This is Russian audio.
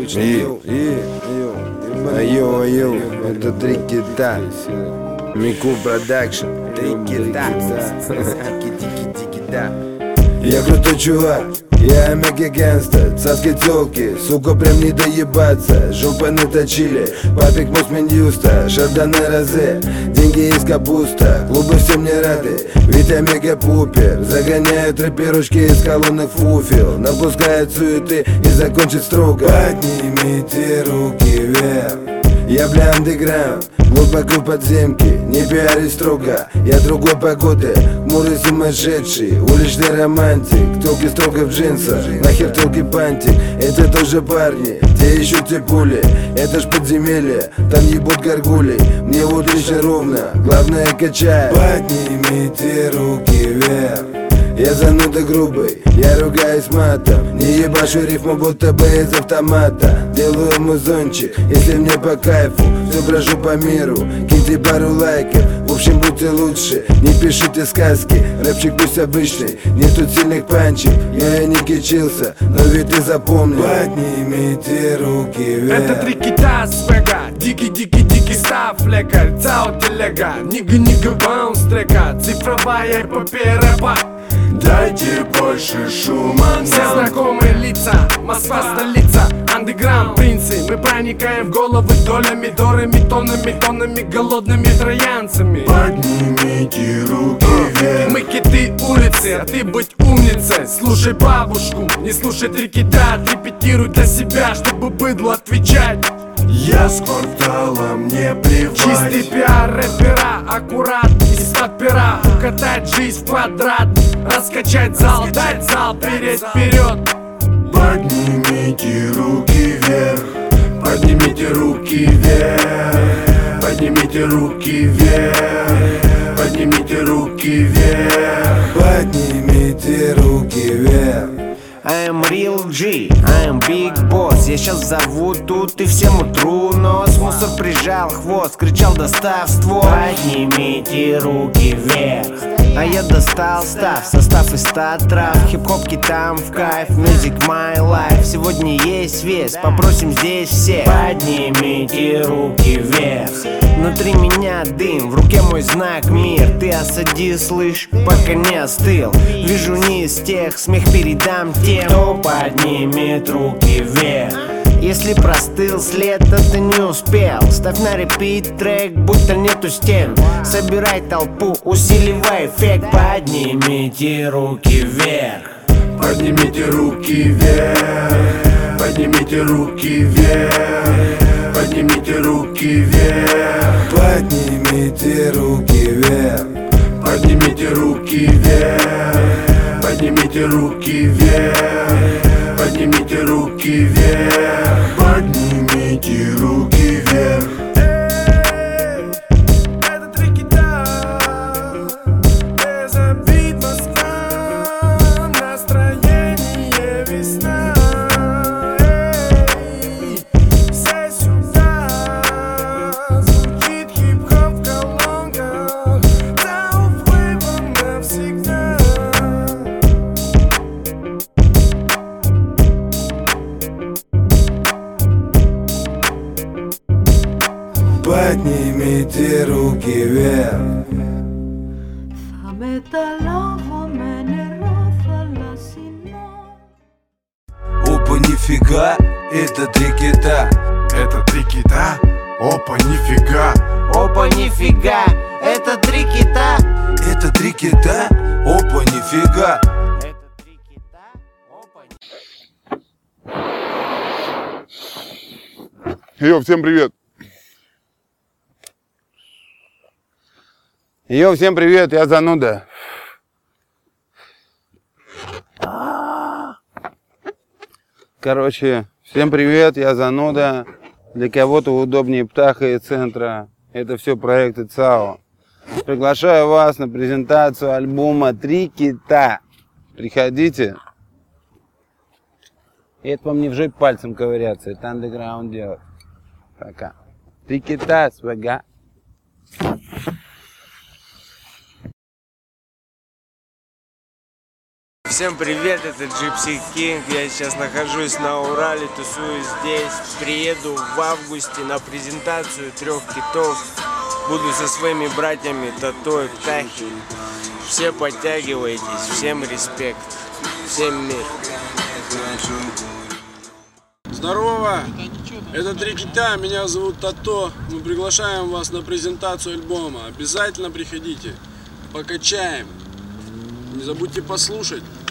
обычно. Йоу, это три кита. Мику продакшн. Три кита. Тики-тики-тики-да. Я крутой чувак, я мега-гангстер. Царские тёлки, сука, прям не доебаться. Жопа наточили, папик мус Минюста. Шарданы розе, деньги из капуста. Клубы всем не рады, ведь я мега-пупер. Загоняют рэперушки из колонны фуфел. Напускают суеты и закончит строго. Поднимите руки вверх. Я бля андеграунд, глубоко подземки, не пиарюсь строго. Я другой погоды, хмурый сумасшедший, уличный романтик. Толки строго в джинсах, нахер толки пантик. Это тоже парни, те ищут те пули. Это ж подземелье, там ебут горгули. Мне вот лично ровно, главное качает. Поднимите руки вверх. Я зануда грубый, я ругаюсь матом. Не ебашу рифму, будто бы из автомата. Делаю музончик, если мне по кайфу. Все брожу по миру, киньте пару лайков. В общем, будьте лучше, не пишите сказки. Рэпчик пусть обычный, нет тут сильных панчей. Я и не кичился, но ведь ты запомни. Поднимите руки вверх. Это три кита свега, дикий став, лекарь, цао телега. Нига баунс трека, цифровая эпопея рэпа. Дайте больше шума. Все знакомые лица, Москва столица, андеграунд принцы. Мы проникаем в головы долями, дорами, тоннами, голодными троянцами. Поднимите руки вверх. Мы киты улицы, а ты быть умницей. Слушай бабушку, не слушай три кита. Репетируй для себя, чтобы быдло отвечать. Я с квартала, мне плевать. Чистый пиар рэпера, аккурат из-под пера. Укатать жизнь в квадрат, раскачать зал, дать зал, переть вперед. Поднимите руки вверх. Поднимите руки вверх. Поднимите руки вверх. Поднимите руки вверх. Поднимите руки вверх. I am real G, I am big boss. Я сейчас взорву тут и всем утру нос. Мусор прижал хвост, кричал достав ствол. Поднимите руки вверх. А я достал состав из 100 трав. Хип-хоп китам в кайф, music my life. Сегодня есть вес, попросим здесь все. Поднимите руки вверх. Внутри меня дым, в руке мой знак мир. Ты осади, слышь, пока не остыл. Вижу не из тех, смех передам тем, кто поднимет руки вверх. Если простыл след, то ты не успел. Ставь на репит трек, будто нету стен. Собирай толпу, усиливай эффект. Поднимите руки вверх. Поднимите руки вверх. Поднимите руки вверх. Поднимите руки вверх. Поднимите руки вверх. Поднимите руки вверх. Поднимите руки вверх. Поднимите руки вверх. Поднимите руки вверх. Это три кита, без обид Москва, настроение весна. Все сюда, звучит хип-хоп в колонках, цао флейвом навсегда. Поднимите руки вверх. Θα μεταλάβω με νερό θαλασσινό. Опа, нифига, это три кита. Это три кита? Опа, нифига. Опа, нифига, это три кита. Это три кита. Опа, нифига. Это три кита. Опа, Йо, всем привет! Йо, всем привет, я Зануда. Короче, всем привет, я Зануда. Для кого-то удобнее Птаха и Центра. Это все проекты ЦАО. Приглашаю вас на презентацию альбома «Три кита». Приходите. И это вам не в жопе пальцем ковыряться, это андеграунд делать. Пока. Три кита, свага. Всем привет, это Gypsy King. Я сейчас нахожусь на Урале, тусуюсь здесь. Приеду в августе на презентацию 3 китов. Буду со своими братьями Тато и Птахи. Все подтягивайтесь, всем респект, всем мир. Здорово! Это 3 кита, меня зовут Тато. Мы приглашаем вас на презентацию альбома. Обязательно приходите, покачаем. Не забудьте послушать.